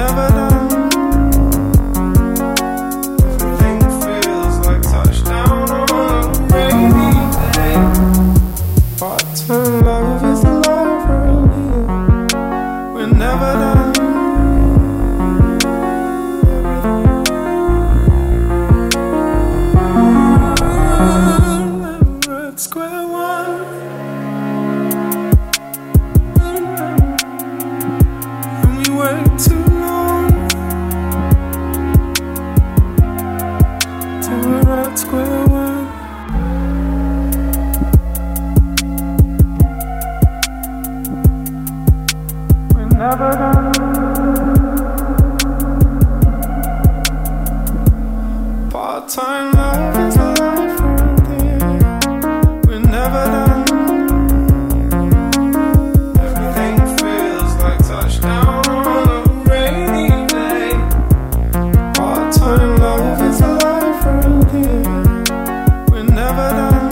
never done. Everything feels like touchdown on a rainy day. Part-time love is alive early. We're never done. We're at square one. And we wait too long till we're at square one. We're never done. Part-time love is alive right there. We're never done. Everything feels like touchdown on a rainy day. Part-time love is alive right there. We're never done.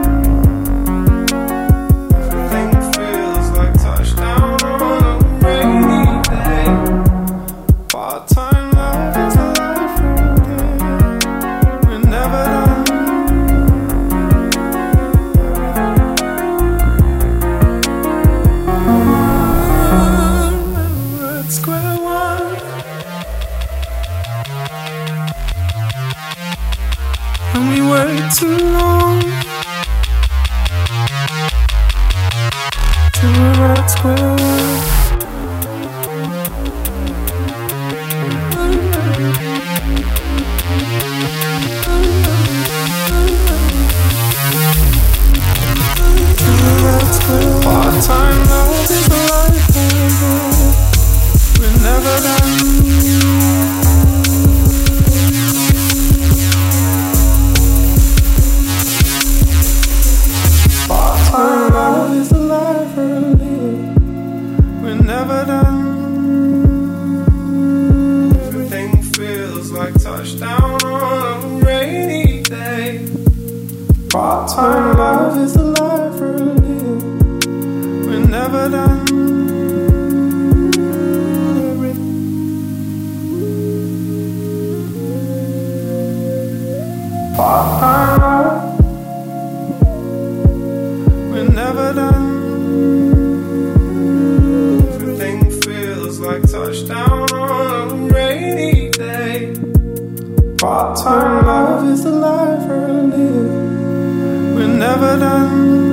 Everything feels like touchdown on a rainy day. Part-time love is alive right there. We're never done. We're at square one. And we wait too long till we're at square one. Part-time love is alive forever. We're never done. Part-time love is alive early. We're never done. Everything feels like touchdown on a rainy day. Part-time love is alive early. We're never done. Part-time love. We're never done. Everything feels like touchdown on a rainy day. Part-time love is alive early. We're never done.